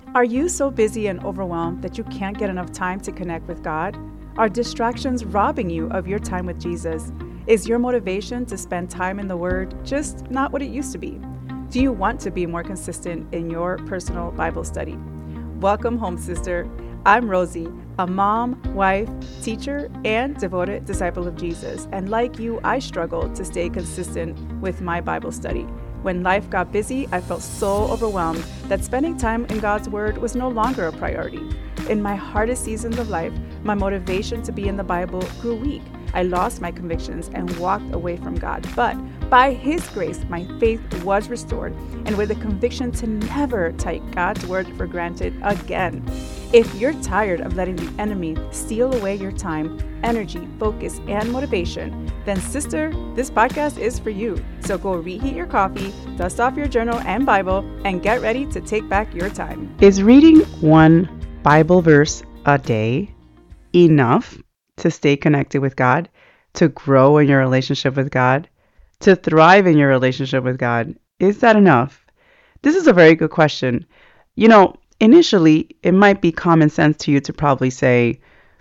Are you so busy and overwhelmed that you can't get enough time to connect with God? Are distractions robbing you of your time with Jesus? Is your motivation to spend time in the Word just not what it used to be? Do you want to be more consistent in your personal Bible study? Welcome home, sister. I'm Rosie, a mom, wife, teacher, and devoted disciple of Jesus. And like you, I struggled to stay consistent with my Bible study. When life got busy, I felt so overwhelmed that spending time in God's Word was no longer a priority. In my hardest seasons of life, my motivation to be in the Bible grew weak. I lost my convictions and walked away from God. But by His grace, my faith was restored, and with a conviction to never take God's Word for granted again. If you're tired of letting the enemy steal away your time, energy, focus, and motivation, then sister, this podcast is for you. So go reheat your coffee, dust off your journal and Bible, and get ready to take back your time. Is reading one Bible verse a day enough to stay connected with God, to grow in your relationship with God, to thrive in your relationship with God? Is that enough? This is a very good question. Initially, it might be common sense to you to probably say,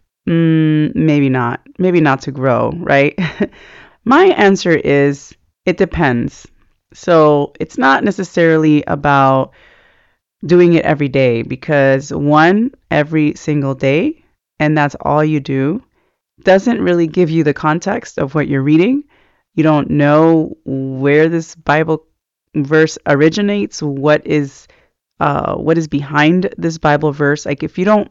maybe not to grow, right? My answer is, it depends. So it's not necessarily about doing it every day, because every single day, and that's all you do, doesn't really give you the context of what you're reading. You don't know where this Bible verse originates, what is behind this Bible verse. Like, if you don't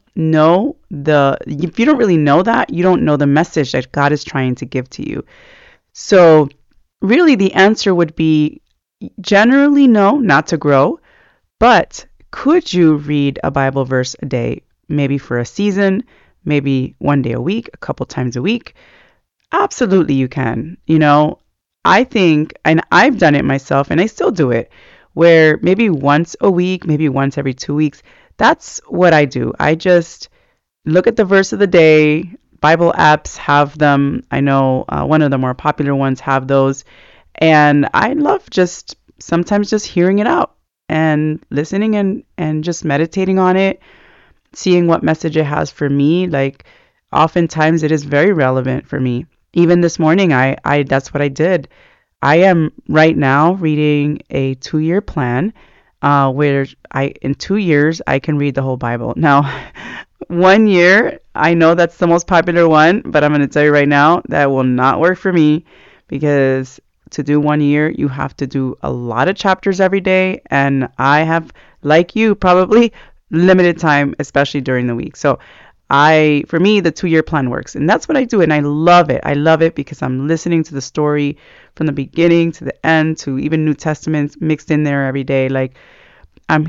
really know that, you don't know the message that God is trying to give to you. So really the answer would be generally no, not to grow. But could you read a Bible verse a day, maybe for a season, maybe one day a week, a couple times a week? Absolutely you can. I think, and I've done it myself, and I still do it, where maybe once a week, maybe once every 2 weeks. That's what I do. I just look at the verse of the day. Bible apps have them. I know one of the more popular ones have those. And I love sometimes just hearing it out and listening and just meditating on it, seeing what message it has for me. Like, oftentimes it is very relevant for me. Even this morning, I that's what I did. I am right now reading a 2-year plan where in 2 years, I can read the whole Bible. Now, 1 year, I know that's the most popular one, but I'm going to tell you right now, that will not work for me, because to do 1 year, you have to do a lot of chapters every day. And I have, like you, probably limited time, especially during the week. So for me, the 2-year plan works, and that's what I do. And I love it. I love it because I'm listening to the story from the beginning to the end, to even New Testaments mixed in there every day. Like, I'm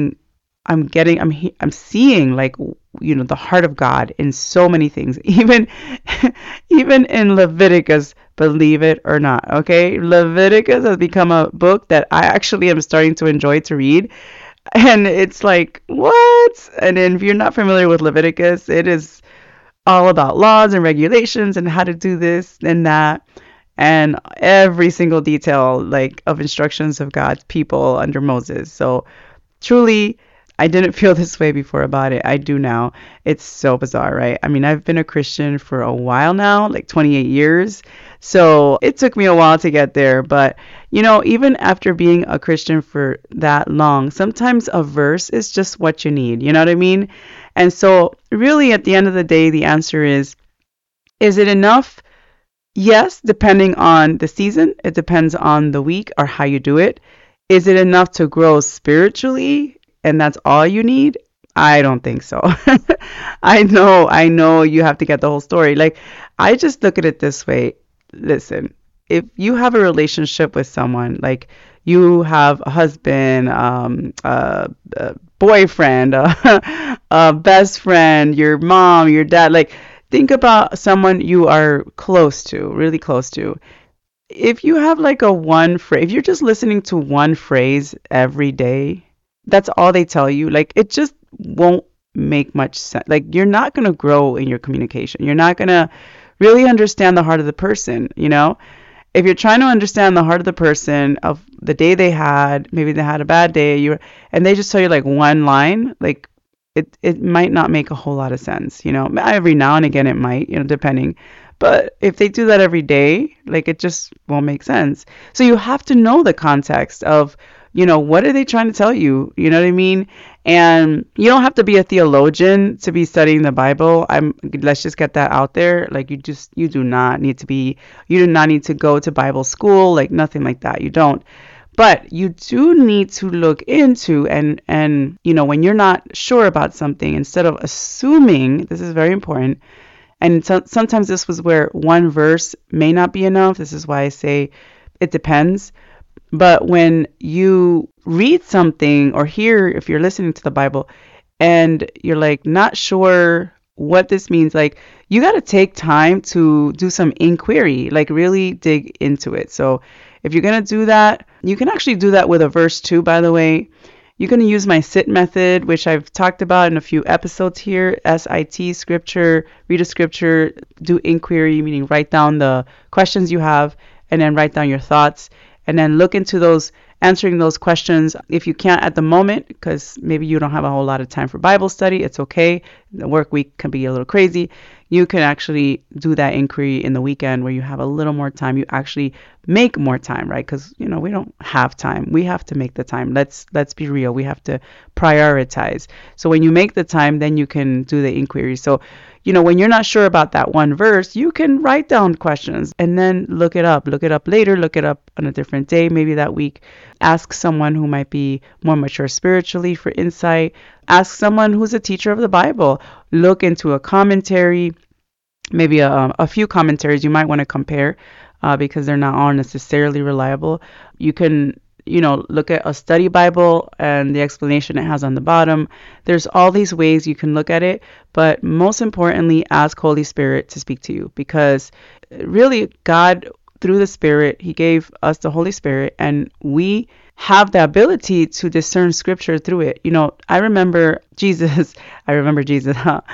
seeing, like, the heart of God in so many things, even in Leviticus, believe it or not. Okay. Leviticus has become a book that I actually am starting to enjoy to read. And it's like, what? And then if you're not familiar with Leviticus, it is all about laws and regulations and how to do this and that, and every single detail, like, of instructions of God's people under Moses. So truly, I didn't feel this way before about it. I do now. It's so bizarre, right? I mean, I've been a Christian for a while now, like 28 years. So it took me a while to get there. But, even after being a Christian for that long, sometimes a verse is just what you need. You know what I mean? And so really, at the end of the day, the answer is it enough? Yes, depending on the season. It depends on the week or how you do it. Is it enough to grow spiritually, and that's all you need? I don't think so. I know you have to get the whole story. Like, I just look at it this way. Listen, if you have a relationship with someone, like you have a husband, a boyfriend, a best friend, your mom, your dad, like, think about someone you are close to, really close to. If you have like if you're just listening to one phrase every day, that's all they tell you, like, it just won't make much sense. Like, you're not going to grow in your communication. You're not going to really understand the heart of the person, if you're trying to understand the heart of the person of the day they had, maybe they had a bad day, and they just tell you like one line, like it might not make a whole lot of sense, Every now and again it might, depending. But if they do that every day, like it just won't make sense. So you have to know the context of, what are they trying to tell you? You know what I mean? And you don't have to be a theologian to be studying the Bible. Let's just get that out there. Like you do not need to go to Bible school, like nothing like that. You don't. But you do need to look into and when you're not sure about something, instead of assuming, this is very important. And sometimes this was where one verse may not be enough. This is why I say it depends. But when you read something or hear, if you're listening to the Bible and you're like not sure what this means, like you got to take time to do some inquiry, like really dig into it. So if you're going to do that, you can actually do that with a verse too, by the way. You're going to use my SIT method, which I've talked about in a few episodes here. SIT, scripture, read a scripture, do inquiry, meaning write down the questions you have and then write down your thoughts and then look into answering those questions. If you can't at the moment, because maybe you don't have a whole lot of time for Bible study, it's okay. The work week can be a little crazy. You can actually do that inquiry in the weekend where you have a little more time. You actually make more time, right? Because, we don't have time. We have to make the time. Let's be real. We have to prioritize. So when you make the time, then you can do the inquiry. So, when you're not sure about that one verse, you can write down questions and then look it up. Look it up later. Look it up on a different day, maybe that week. Ask someone who might be more mature spiritually for insight. Ask someone who's a teacher of the Bible. Look into a commentary, maybe a few commentaries you might want to compare because they're not all necessarily reliable. You can look at a study Bible and the explanation it has on the bottom. There's all these ways you can look at it, but most importantly, ask Holy Spirit to speak to you, because really God, through the Spirit, He gave us the Holy Spirit, and we have the ability to discern scripture through it. I remember Jesus. I remember Jesus.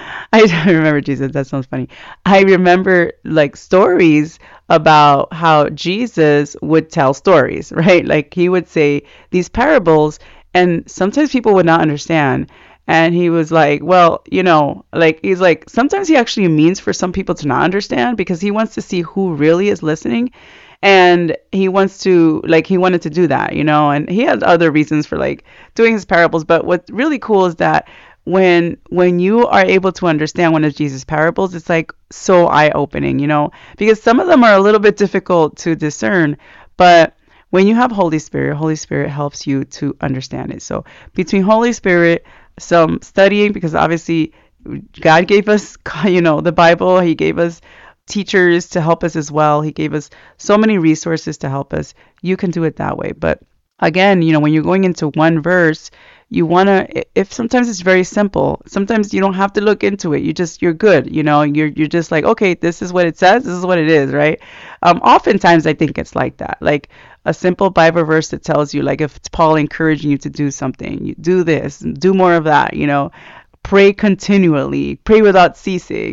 That sounds funny. I remember like stories about how Jesus would tell stories, right? Like he would say these parables and sometimes people would not understand. And he was like, well, he's like, sometimes he actually means for some people to not understand because he wants to see who really is listening. And he wanted to do that, and he had other reasons for like doing his parables. But what's really cool is that when you are able to understand one of Jesus' parables, it's like so eye-opening, because some of them are a little bit difficult to discern. But when you have Holy Spirit helps you to understand it. So between Holy Spirit, some studying, because obviously God gave us, the Bible, He gave us teachers to help us as well. He gave us so many resources to help us. You can do it that way. But again, when you're going into one verse, you want to, if sometimes it's very simple, sometimes you don't have to look into it. You're good. You're just like, okay, this is what it says. This is what it is, right? Oftentimes I think it's like that. Like a simple Bible verse that tells you, like if it's Paul encouraging you to do something, you do this, do more of that, pray continually, pray without ceasing,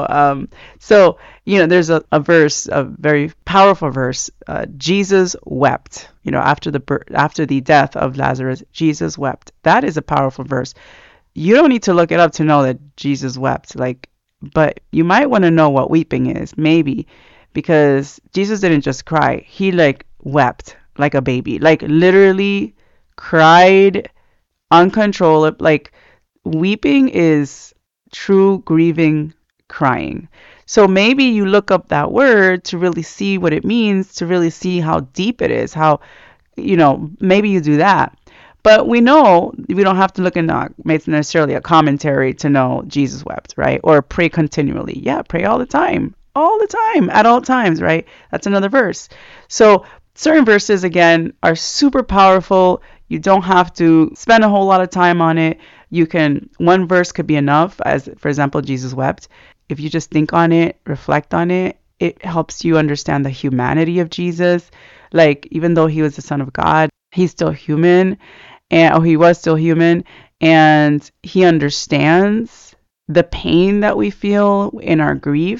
So, there's a verse, a very powerful verse. Jesus wept, after the death of Lazarus, Jesus wept. That is a powerful verse. You don't need to look it up to know that Jesus wept, but you might want to know what weeping is, maybe, because Jesus didn't just cry. He wept like a baby, literally cried uncontrollably. Weeping is true grieving crying. So maybe you look up that word to really see what it means, to really see how deep it is, how, maybe you do that. But we know we don't have to look in necessarily a commentary to know Jesus wept, right? Or pray continually. Yeah, pray all the time, at all times, right? That's another verse. So certain verses, again, are super powerful. You don't have to spend a whole lot of time on it. One verse could be enough, as for example, Jesus wept. If you just think on it, reflect on it, it helps you understand the humanity of Jesus. Even though he was the Son of God, he's still human, he was still human, and he understands the pain that we feel in our grief.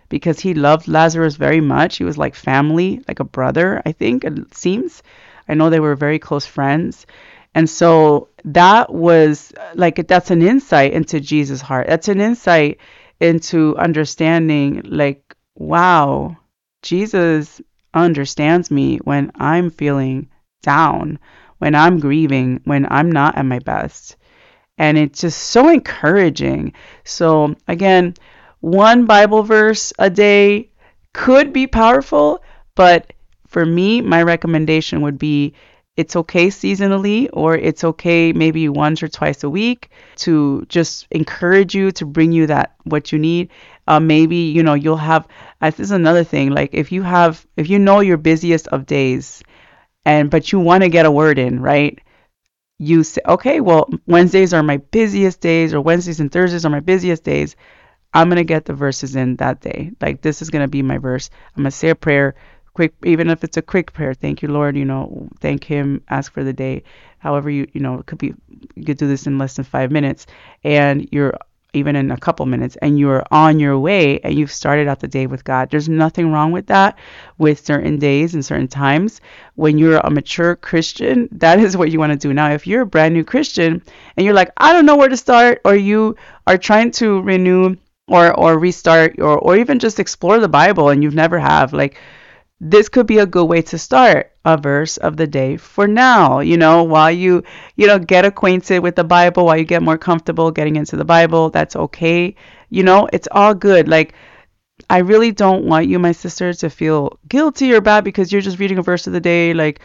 because he loved Lazarus very much. He was like family, like a brother, I think it seems. I know they were very close friends. And so that was like, that's an insight into Jesus' heart. That's an insight into understanding, like, wow, Jesus understands me when I'm feeling down, when I'm grieving, when I'm not at my best. And it's just so encouraging. So again, one Bible verse a day could be powerful, but for me, my recommendation would be it's okay seasonally, or it's okay maybe once or twice a week, to just encourage you, to bring you that what you need. Maybe, you'll have, this is another thing, like if you know your busiest of days, but you want to get a word in, right? You say, okay, well, Wednesdays are my busiest days, or Wednesdays and Thursdays are my busiest days. I'm going to get the verses in that day. Like, this is going to be my verse. I'm going to say a prayer, quick, even if it's a quick prayer. Thank you, Lord, thank him, ask for the day. However, it could be, you could do this in less than 5 minutes, and you're even in a couple minutes, and you're on your way, and you've started out the day with God. There's nothing wrong with that, with certain days and certain times. When you're a mature Christian, that is what you want to do. Now, if you're a brand new Christian and you're like, I don't know where to start, or you are trying to renew or restart, or even just explore the Bible and you've never have, like, this could be a good way to start a verse of the day for now, while you get acquainted with the Bible, while you get more comfortable getting into the Bible. That's okay. It's all good. Like, I really don't want you, my sister, to feel guilty or bad because you're just reading a verse of the day, like,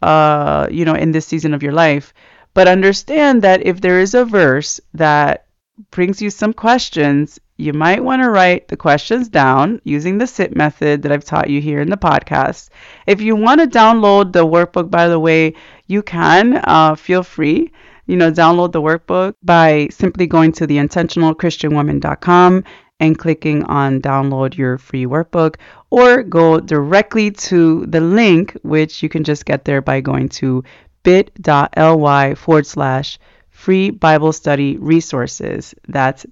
in this season of your life. But understand that if there is a verse that brings you some questions, you might want to write the questions down using the SIT method that I've taught you here in the podcast. If you want to download the workbook, by the way, you can. Feel free. Download the workbook by simply going to theintentionalchristianwoman.com and clicking on download your free workbook, or go directly to the link, which you can just get there by going to bit.ly/free Bible study resources. That's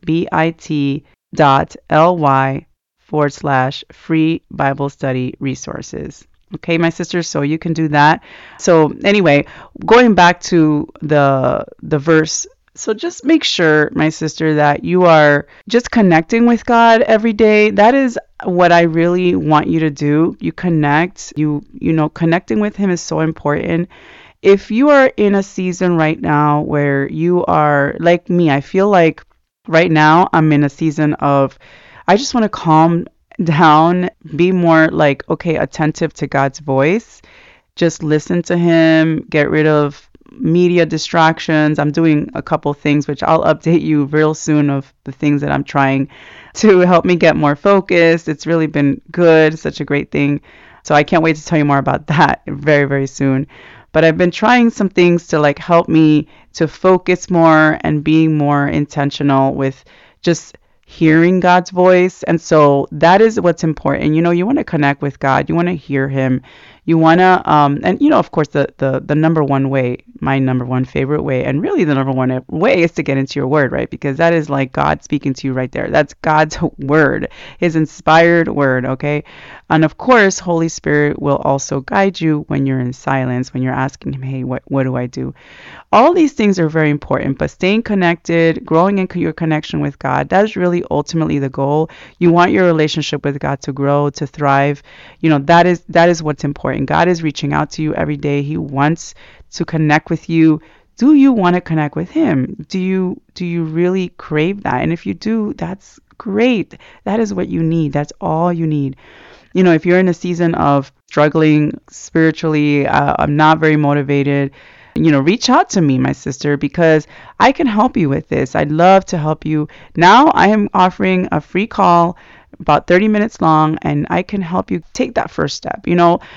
bit.ly/free Bible study resources. Okay, my sisters, so you can do that. So anyway, going back to the verse. So just make sure, my sister, that you are just connecting with God every day. That is what I really want you to do. You connect, connecting with him is so important. If you are in a season right now where you are like me, I feel like right now I'm in a season of, I just want to calm down, be more like, okay, attentive to God's voice. Just listen to him, get rid of media distractions. I'm doing a couple things, which I'll update you real soon, of the things that I'm trying to help me get more focused. It's really been good, such a great thing. So I can't wait to tell you more about that very, very soon. But I've been trying some things to like help me to focus more and being more intentional with just hearing God's voice. And so that is what's important. You want to connect with God. You want to hear him. You want to, and of course, the number one way, my number one favorite way, and really the number one way, is to get into your word, right? Because that is like God speaking to you right there. That's God's word, his inspired word, okay? And of course, Holy Spirit will also guide you when you're in silence, when you're asking him, hey, what do I do? All these things are very important, but staying connected, growing in your connection with God, that is really ultimately the goal. You want your relationship with God to grow, to thrive. That is what's important. God is reaching out to you every day. He wants to connect with you. Do you want to connect with him? Do you really crave that? And if you do, that's great. That is what you need. That's all you need. If you're in a season of struggling spiritually, I'm not very motivated, reach out to me, my sister, because I can help you with this. I'd love to help you. Now I am offering a free call, about 30 minutes long, and I can help you take that first step.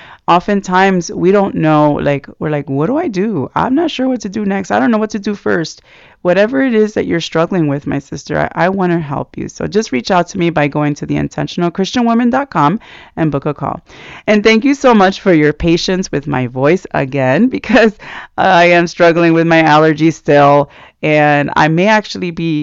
Oftentimes we don't know, we're like, what do I do? I'm not sure what to do next. I don't know what to do first. Whatever it is that you're struggling with, my sister, I want to help you. So just reach out to me by going to theintentionalchristianwoman.com and book a call. And thank you so much for your patience with my voice again, because I am struggling with my allergies still, and I may actually be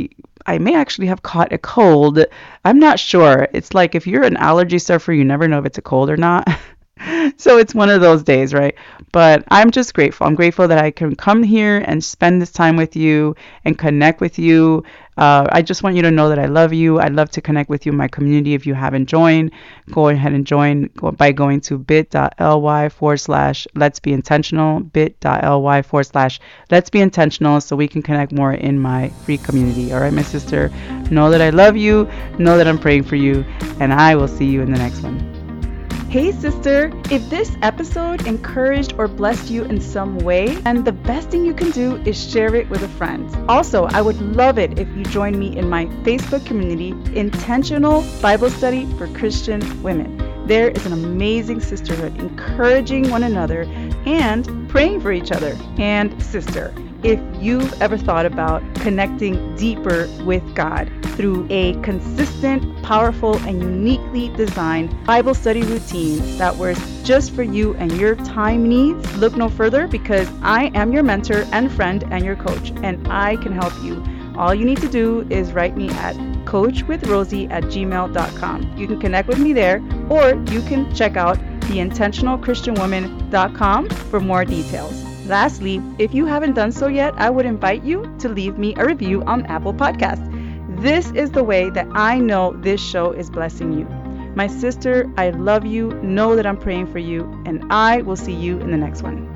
I may actually have caught a cold. I'm not sure. It's like if you're an allergy sufferer, you never know if it's a cold or not. So it's one of those days, right? But I'm just grateful. I'm grateful that I can come here and spend this time with you and connect with you. I just want you to know that I love you. I'd love to connect with you in my community. If you haven't joined, go ahead and join by going to bit.ly/let's be intentional, bit.ly/let's be intentional, so we can connect more in my free community. All right, my sister, know that I love you, know that I'm praying for you, and I will see you in the next one. Hey sister, if this episode encouraged or blessed you in some way, and the best thing you can do is share it with a friend. Also, I would love it if you join me in my Facebook community, Intentional Bible Study for Christian Women. There is an amazing sisterhood, encouraging one another and praying for each other. And sister, if you've ever thought about connecting deeper with God through a consistent, powerful, and uniquely designed Bible study routine that works just for you and your time needs, look no further, because I am your mentor and friend and your coach, and I can help you. All you need to do is write me at coachwithrosie@gmail.com. You can connect with me there, or you can check out theintentionalchristianwoman.com for more details. Lastly, if you haven't done so yet, I would invite you to leave me a review on Apple Podcasts. This is the way that I know this show is blessing you. My sister, I love you, know that I'm praying for you, and I will see you in the next one.